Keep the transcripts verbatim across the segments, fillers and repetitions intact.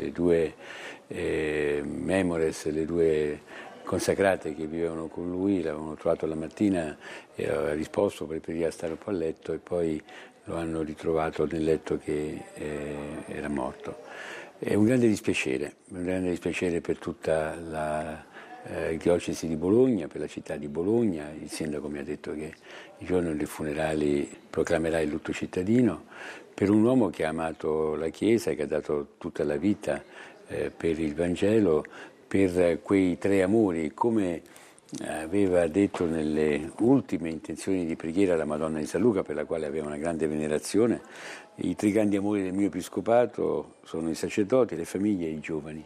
le due eh, memores, le due consacrate che vivevano con lui, l'avevano trovato la mattina e aveva risposto, preferiva stare un po' a letto e poi lo hanno ritrovato nel letto che eh, era morto. È un grande dispiacere, un grande dispiacere per tutta la eh, diocesi di Bologna, per la città di Bologna. Il sindaco mi ha detto che il giorno dei funerali proclamerà il lutto cittadino per un uomo che ha amato la Chiesa, che ha dato tutta la vita eh, per il Vangelo, per quei tre amori, come aveva detto nelle ultime intenzioni di preghiera alla Madonna di San Luca, per la quale aveva una grande venerazione. I tre grandi amori del mio episcopato sono i sacerdoti, le famiglie e i giovani.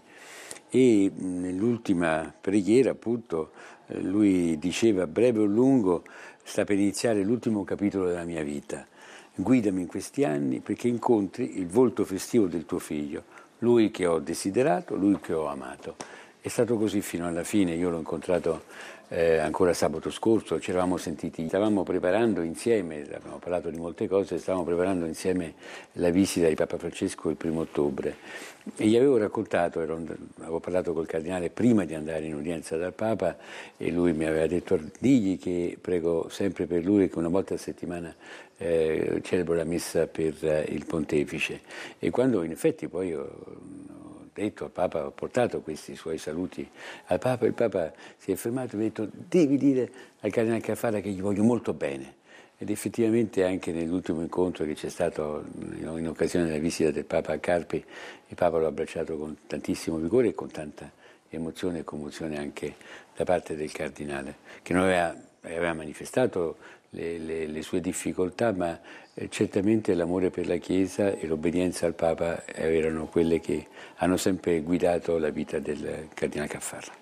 E nell'ultima preghiera, appunto, lui diceva: breve o lungo, sta per iniziare l'ultimo capitolo della mia vita. Guidami in questi anni perché incontri il volto festivo del tuo figlio, lui che ho desiderato, lui che ho amato. È stato così fino alla fine. Io l'ho incontrato eh, ancora sabato scorso, ci eravamo sentiti, stavamo preparando insieme, abbiamo parlato di molte cose, stavamo preparando insieme la visita di Papa Francesco il primo ottobre e gli avevo raccontato, ero, avevo parlato col cardinale prima di andare in udienza dal Papa e lui mi aveva detto: digli che prego sempre per lui, che una volta a settimana eh, celebro la messa per eh, il pontefice. E quando in effetti poi ho, detto al Papa, ho portato questi suoi saluti al Papa, il Papa si è fermato e mi ha detto: devi dire al Cardinale Caffarra che gli voglio molto bene. Ed effettivamente anche nell'ultimo incontro che c'è stato in occasione della visita del Papa a Carpi, il Papa l'ha abbracciato con tantissimo vigore e con tanta emozione e commozione anche da parte del Cardinale, che non aveva, aveva manifestato le, le, le sue difficoltà, ma eh, certamente l'amore per la Chiesa e l'obbedienza al Papa erano quelle che hanno sempre guidato la vita del Cardinale Caffarra.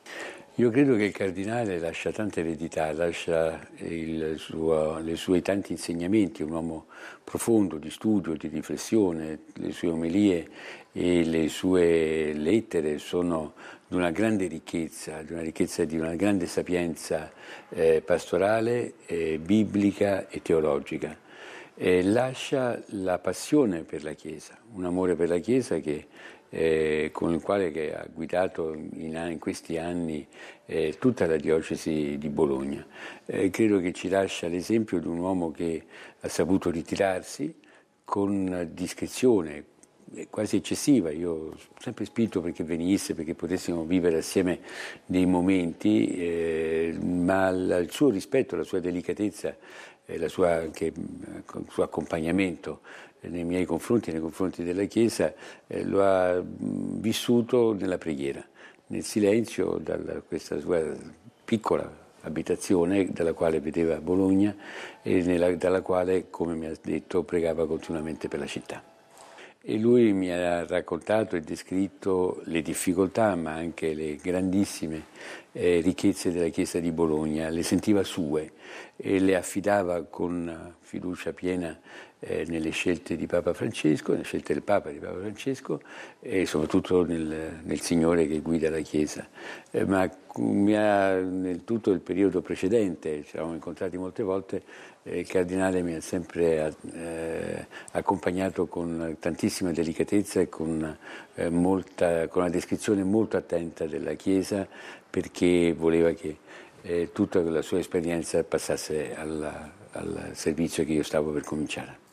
Io credo che il Cardinale lascia tanta eredità, lascia il suo, le sue tanti insegnamenti, un uomo profondo di studio, di riflessione. Le sue omelie e le sue lettere sono di una grande ricchezza, di una ricchezza di una grande sapienza eh, pastorale, eh, biblica e teologica. Eh, lascia la passione per la Chiesa, un amore per la Chiesa che Eh, con il quale che ha guidato in, in questi anni eh, tutta la diocesi di Bologna. Eh, credo che ci lascia l'esempio di un uomo che ha saputo ritirarsi con discrezione quasi eccessiva. Io ho sempre spinto perché venisse, perché potessimo vivere assieme dei momenti, eh, ma il suo rispetto, la sua delicatezza, eh, la sua, anche, il suo accompagnamento nei miei confronti, nei confronti della Chiesa, eh, lo ha vissuto nella preghiera, nel silenzio, da questa sua piccola abitazione dalla quale vedeva Bologna e nella, dalla quale, come mi ha detto, pregava continuamente per la città. E lui mi ha raccontato e descritto le difficoltà, ma anche le grandissime eh, ricchezze della Chiesa di Bologna, le sentiva sue e le affidava con fiducia piena eh, nelle scelte di Papa Francesco, nelle scelte del Papa di Papa Francesco e soprattutto nel, nel Signore che guida la Chiesa. Eh, ma mi ha, nel tutto il periodo precedente, ci eravamo incontrati molte volte, eh, il Cardinale mi ha sempre eh, accompagnato con tantissima delicatezza e con, eh, molta, con una descrizione molto attenta della Chiesa, perché voleva che eh, tutta la sua esperienza passasse alla, al servizio che io stavo per cominciare.